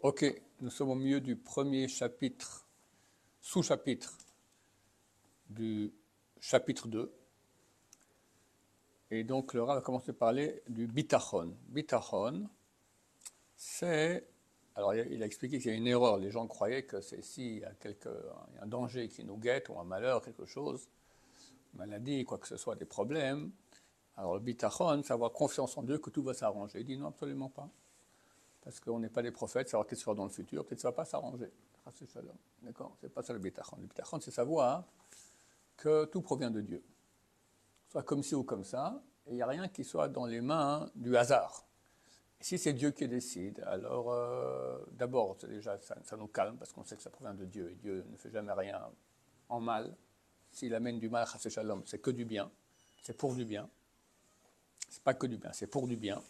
Ok, nous sommes au milieu du premier chapitre, sous-chapitre du chapitre 2. Et donc le Rav va commencer à parler du bitachon. Bitachon, c'est... Alors il a expliqué qu'il y a une erreur. Les gens croyaient que c'est s'il y a un danger qui nous guette, ou un malheur, quelque chose, une maladie, quoi que ce soit, des problèmes. Alors le bitachon, c'est avoir confiance en Dieu que tout va s'arranger. Il dit non, absolument pas. Parce qu'on n'est pas des prophètes, savoir qu'est-ce qui sera dans le futur, peut-être que ça ne va pas s'arranger. D'accord? C'est pas ça le bitachon. Le bitachon, c'est savoir que tout provient de Dieu. Soit comme ci ou comme ça, et il n'y a rien qui soit dans les mains du hasard. Et si c'est Dieu qui décide, alors d'abord, déjà, ça nous calme, parce qu'on sait que ça provient de Dieu, et Dieu ne fait jamais rien en mal. S'il amène du mal, chassid shalom, c'est que du bien, c'est pour du bien. C'est pas que du bien, c'est pour du bien.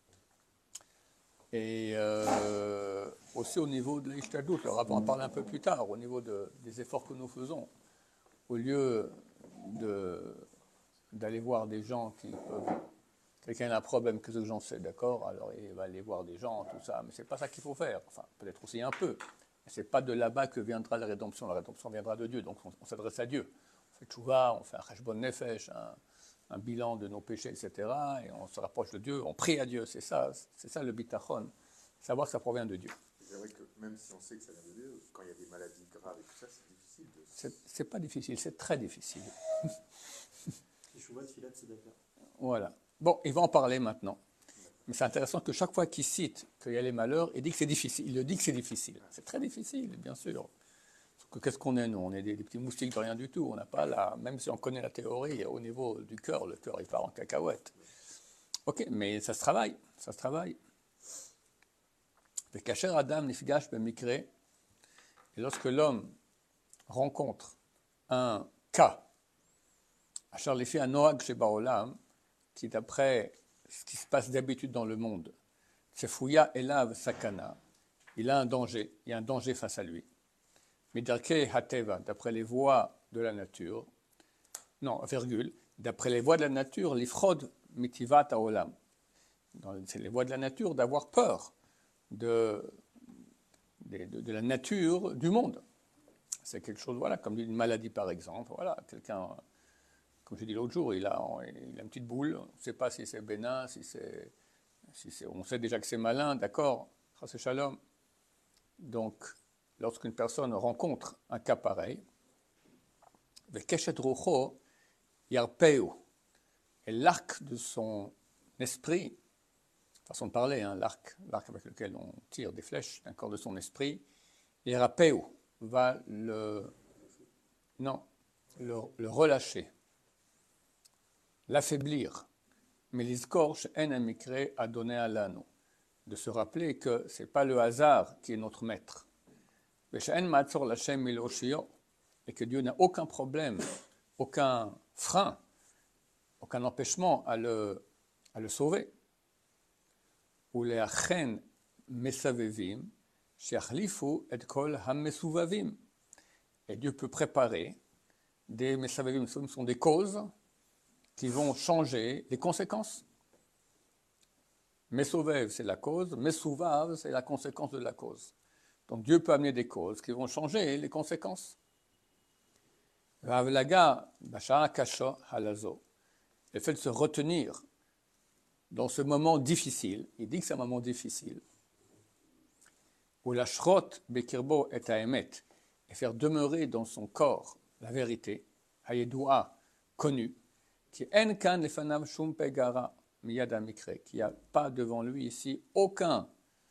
Et aussi au niveau de l'Ishtadut, le rapport en parle un peu plus tard, au niveau des efforts que nous faisons. Au lieu d'aller voir des gens qui peuvent... Quelqu'un a un problème, que j'en sais, d'accord, alors il va aller voir des gens, tout ça, mais c'est pas ça qu'il faut faire. Enfin, peut-être aussi un peu. Mais c'est pas de là-bas que viendra la rédemption. La rédemption viendra de Dieu, donc on s'adresse à Dieu. On fait tchouva, on fait un cheshbon nefesh, un bilan de nos péchés, etc. Et on se rapproche de Dieu, on prie à Dieu. C'est ça le bitachon. Savoir que ça provient de Dieu. C'est vrai que même si on sait que ça vient de Dieu, quand il y a des maladies graves et tout ça, c'est difficile de... C'est pas difficile, c'est très difficile. Voilà. Bon, il va en parler maintenant. Mais c'est intéressant que chaque fois qu'il cite qu'il y a les malheurs, il dit que c'est difficile. Il le dit que c'est difficile. C'est très difficile, bien sûr. Qu'est-ce qu'on est, nous? On est des petits moustiques de rien du tout. On n'a pas la... Même si on connaît la théorie, au niveau du cœur, le cœur, il part en cacahuète. Ok, mais ça se travaille. Ça se travaille. Le kasher Adam nifgash b'mikre. Et lorsque l'homme rencontre un cas, achar lefi anoag shebaolam, qui d'après ce qui se passe d'habitude dans le monde, Tsefouya elav sakana, il a un danger, il y a un danger face à lui. Midarke hateva, d'après les voies de la nature, non, virgule, d'après les voies de la nature, l'ifrod mitivat haolam. C'est les voies de la nature d'avoir peur de la nature du monde. C'est quelque chose, voilà, comme une maladie par exemple. Voilà, quelqu'un, comme j'ai dit l'autre jour, il a une petite boule, on ne sait pas si c'est bénin, on sait déjà que c'est malin, d'accord, chas shalom. Donc, lorsqu'une personne rencontre un cas pareil, vekeshet rucho yarpeu, et l'arc de son esprit, façon de parler, hein, l'arc avec lequel on tire des flèches d'un corps de son esprit, yarpeu va le relâcher, l'affaiblir. Mais l'iskorch en amikre a donné à l'anneau. De se rappeler que ce n'est pas le hasard qui est notre maître. Et que Dieu n'a aucun problème, aucun frein, aucun empêchement à le sauver. Ou les achen mesavevim, sheachlifu et kol hamesuvavim. Et Dieu peut préparer des mesavevim, ce sont des causes qui vont changer les conséquences. Mesovev, c'est la cause, Mesuvav, c'est la conséquence de la cause. Donc Dieu peut amener des causes qui vont changer les conséquences. Ravlaga, Bashara Kasho Halazo. Le fait de se retenir dans ce moment difficile, il dit que c'est un moment difficile, où la shrot bekirbo et aemet, et faire demeurer dans son corps la vérité, hayedoua, connue, qui en kan lefanav shum pegara miyad amikre, qui a pas devant lui ici aucun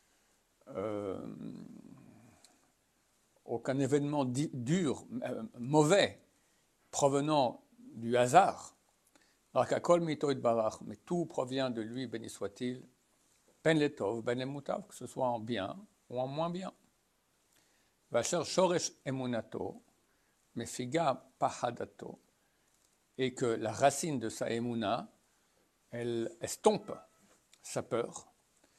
événement dur, mauvais, provenant du hasard. Mais tout provient de lui, béni soit-il, ben letov, ben lemutav, que ce soit en bien ou en moins bien. Vacher shoresh emunato, mefiga pahadato, et que la racine de sa emuna, elle estompe sa peur.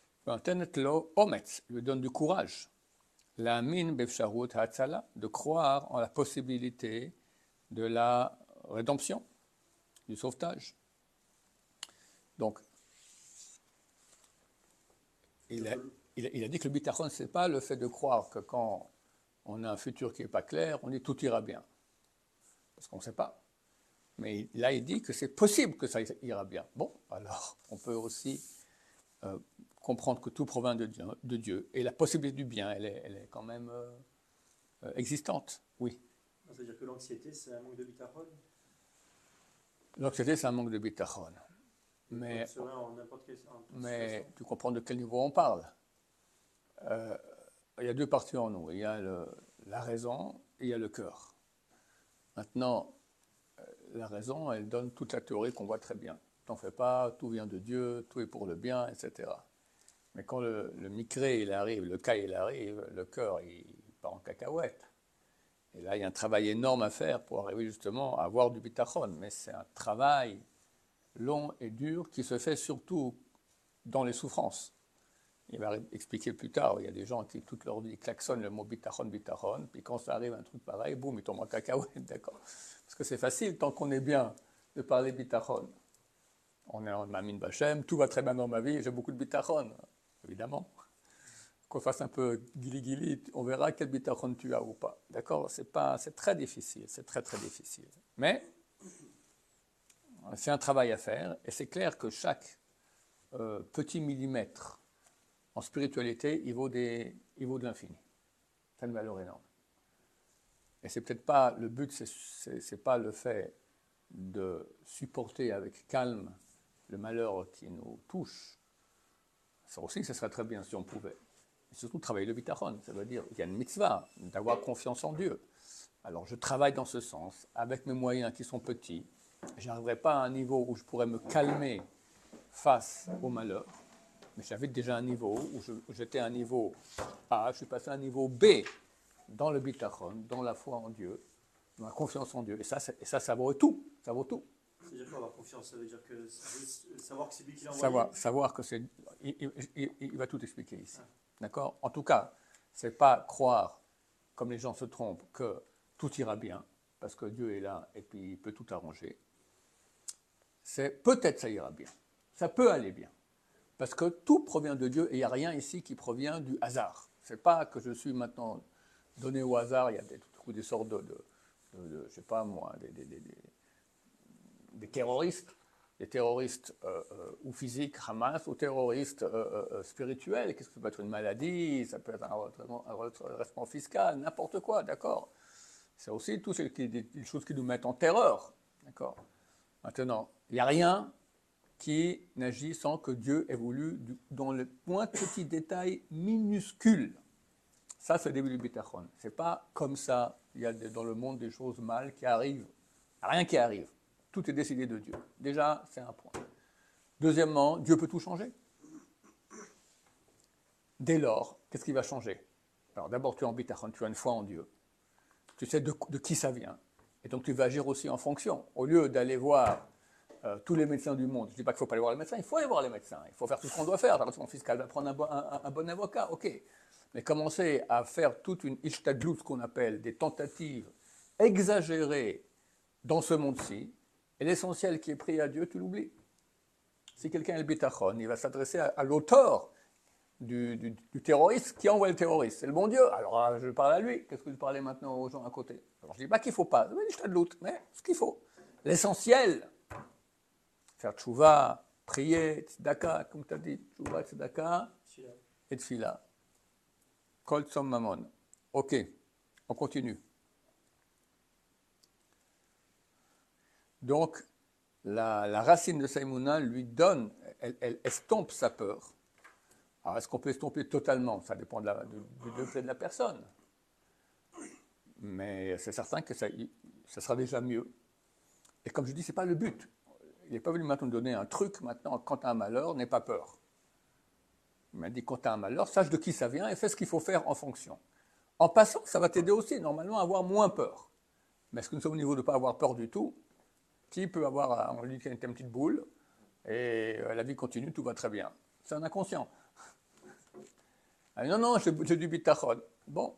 Lui donne du courage. La min befsharut hatzala, de croire en la possibilité de la rédemption, du sauvetage. Donc, il il a dit que le bitachon, ce n'est pas le fait de croire que quand on a un futur qui n'est pas clair, on dit tout ira bien. Parce qu'on ne sait pas. Mais là, il dit que c'est possible que ça ira bien. Bon, alors, on peut aussi comprendre que tout provient de Dieu. Et la possibilité du bien, elle est quand même existante, oui. Ça veut dire que l'anxiété, c'est un manque de bitachon? L'anxiété, c'est un manque de bitachon. Mais tu comprends de quel niveau on parle. Il y a deux parties en nous. Il y a la raison et il y a le cœur. Maintenant, la raison, elle donne toute la théorie qu'on voit très bien. T'en fais pas, tout vient de Dieu, tout est pour le bien, etc. Mais quand le mikré, il arrive, le cas, il arrive, le cœur, il part en cacahuète. Et là, il y a un travail énorme à faire pour arriver justement à avoir du bitachon. Mais c'est un travail long et dur qui se fait surtout dans les souffrances. Il va expliquer plus tard, il y a des gens qui toute leur vie klaxonnent le mot bitachon, puis quand ça arrive un truc pareil, boum, ils tombent en cacahuète, d'accord. Parce que c'est facile, tant qu'on est bien, de parler bitachon. On est en Mamin Bachem, tout va très bien dans ma vie, j'ai beaucoup de bitachon, évidemment. Qu'on fasse un peu guili-guili, on verra quel bitachon tu as ou pas, d'accord. C'est très difficile, c'est très très difficile. Mais c'est un travail à faire, et c'est clair que chaque petit millimètre en spiritualité, il vaut de l'infini. Ça a une valeur énorme. Et c'est peut-être pas le but, c'est pas le fait de supporter avec calme le malheur qui nous touche. Ça aussi, ce serait très bien si on pouvait. Et surtout travailler le bitachon, ça veut dire qu'il y a une mitzvah d'avoir confiance en Dieu. Alors je travaille dans ce sens, avec mes moyens qui sont petits. Je n'arriverai pas à un niveau où je pourrais me calmer face au malheur. Mais j'avais déjà un niveau où j'étais à un niveau A, je suis passé à un niveau B dans le bitachon, dans la foi en Dieu, dans la confiance en Dieu. Et ça vaut tout. Ça vaut tout. C'est-à-dire quoi avoir confiance? Ça veut dire que savoir que c'est lui qui l'a envoyé? Savoir que c'est... Il va tout expliquer ici. D'accord? En tout cas, c'est pas croire, comme les gens se trompent, que tout ira bien, parce que Dieu est là et puis il peut tout arranger. C'est peut-être ça ira bien. Ça peut aller bien. Parce que tout provient de Dieu et il n'y a rien ici qui provient du hasard. Ce n'est pas que je suis maintenant donné au hasard, il y a des sortes de je ne sais pas moi, des terroristes ou physiques, Hamas, ou terroristes spirituels. Qu'est-ce que ça peut être une maladie, ça peut être un redressement fiscal, n'importe quoi, d'accord. C'est aussi toutes des choses qui nous mettent en terreur, d'accord. Maintenant, il n'y a rien qui n'agit sans que Dieu ait voulu, dans le point petit détail minuscule. Ça, c'est le début du bitachon. Ce n'est pas comme ça, il y a dans le monde des choses mal qui arrivent. Il n'y a rien qui arrive. Tout est décidé de Dieu. Déjà, c'est un point. Deuxièmement, Dieu peut tout changer. Dès lors, qu'est-ce qui va changer? Alors d'abord, tu es en bitachon, tu as une foi en Dieu. Tu sais de qui ça vient. Et donc tu vas agir aussi en fonction. Au lieu d'aller voir tous les médecins du monde. Je ne dis pas qu'il ne faut pas aller voir les médecins, il faut aller voir les médecins. Il faut faire tout ce qu'on doit faire. Dans le fiscal, va prendre un bon avocat, ok. Mais commencer à faire toute une ishtadlout, ce qu'on appelle des tentatives exagérées dans ce monde-ci, et l'essentiel qui est pris à Dieu, tu l'oublies. Si quelqu'un est le bitachon, il va s'adresser à l'auteur du terroriste qui envoie le terroriste. C'est le bon Dieu. Alors je parle à lui. Qu'est-ce que je parlais maintenant aux gens à côté? Alors je ne dis pas qu'il ne faut pas. C'est l'ishtadlout, mais ce qu'il faut. L'essentiel. Faire tchouva, prier, tzedaka, comme tu as dit, tchouva, tzedaka, et tfila. Kol tzom mamon. Ok, on continue. Donc, la racine de Saïmouna lui donne, elle estompe sa peur. Alors, est-ce qu'on peut estomper totalement? Ça dépend du degré de la personne. Mais c'est certain que ça sera déjà mieux. Et comme je dis, ce n'est pas le but. Il n'est pas venu maintenant donner un truc, maintenant, quand tu as un malheur, n'aie pas peur. Il m'a dit, quand tu as un malheur, sache de qui ça vient et fais ce qu'il faut faire en fonction. En passant, ça va t'aider aussi, normalement, à avoir moins peur. Mais est-ce que nous sommes au niveau de ne pas avoir peur du tout? Qui peut avoir, on lui dit qu'il y a une petite boule, et la vie continue, tout va très bien. C'est un inconscient. Alors, non, j'ai du bitachon. Bon.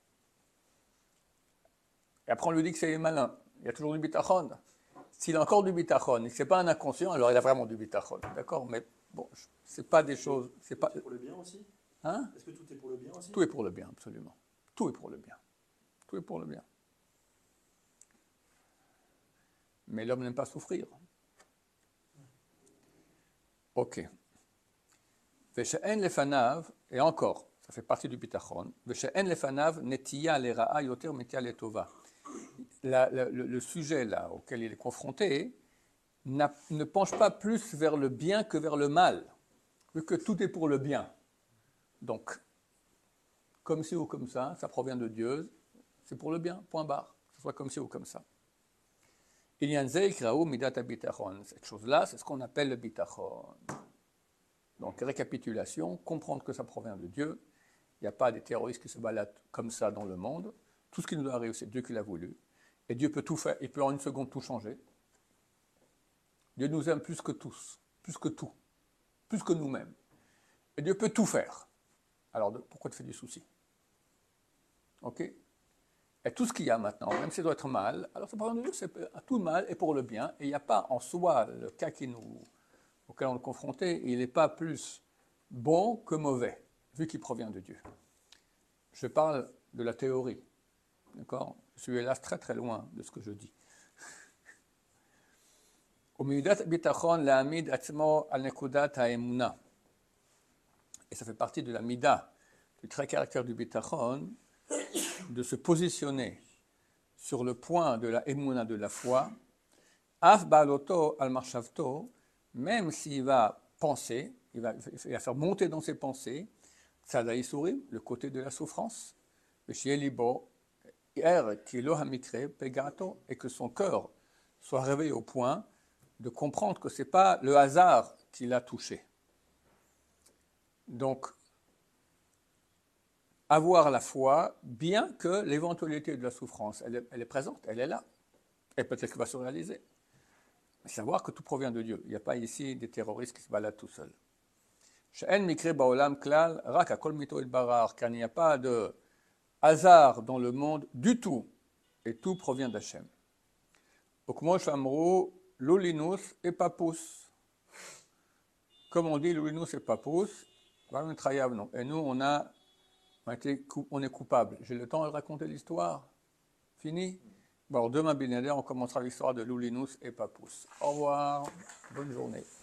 Et après, on lui dit que c'est malin. Il y a toujours du bitachon. S'il a encore du bitachon et que ce n'est pas un inconscient, alors il a vraiment du bitachon. D'accord? Mais bon, ce n'est pas des choses. C'est pas... pour le bien aussi? Hein? Est-ce que tout est pour le bien aussi? Tout est pour le bien, absolument. Tout est pour le bien. Tout est pour le bien. Mais l'homme n'aime pas souffrir. Ok. Veshe'en lefanav, et encore, ça fait partie du bitachon. Veshe'en lefanav netiya lera'a yoter metiya letova. Le sujet là auquel il est confronté ne penche pas plus vers le bien que vers le mal, vu que tout est pour le bien. Donc, comme ci ou comme ça provient de Dieu, c'est pour le bien, point barre, que ce soit comme ci ou comme ça. Cette chose-là, c'est ce qu'on appelle le bitachon. Donc, récapitulation, comprendre que ça provient de Dieu. Il n'y a pas des terroristes qui se baladent comme ça dans le monde. Tout ce qui nous arrive, c'est Dieu qui l'a voulu. Et Dieu peut tout faire, il peut en une seconde tout changer. Dieu nous aime plus que tous, plus que tout, plus que nous-mêmes. Et Dieu peut tout faire. Alors, pourquoi tu fais du souci? Ok? Et tout ce qu'il y a maintenant, même si ça doit être mal, alors ça provient de Dieu, tout le mal est pour le bien. Et il n'y a pas en soi le cas auquel on est confronté, il n'est pas plus bon que mauvais, vu qu'il provient de Dieu. Je parle de la théorie, d'accord? Je suis hélas très très loin de ce que je dis. Et ça fait partie de la mida, du très caractère du bitachon, de se positionner sur le point de la emuna, de la foi, af ba'aloto al marshavto, même s'il va penser, il va faire monter dans ses pensées, tzadaïsurim, le côté de la souffrance, et que son cœur soit réveillé au point de comprendre que ce n'est pas le hasard qui l'a touché. Donc, avoir la foi, bien que l'éventualité de la souffrance, elle est présente, elle est là, et peut-être qu'elle va se réaliser. Mais savoir que tout provient de Dieu. Il n'y a pas ici des terroristes qui se baladent tout seuls. Car il n'y a pas de hasard dans le monde du tout, et tout provient d'Hachem. Lulinus et papus. Comme on dit Lulinus et papus, et nous on est coupable. J'ai le temps de raconter l'histoire? Fini? Bon, demain, on commencera l'histoire de Lulinus et Papus. Au revoir, bonne journée.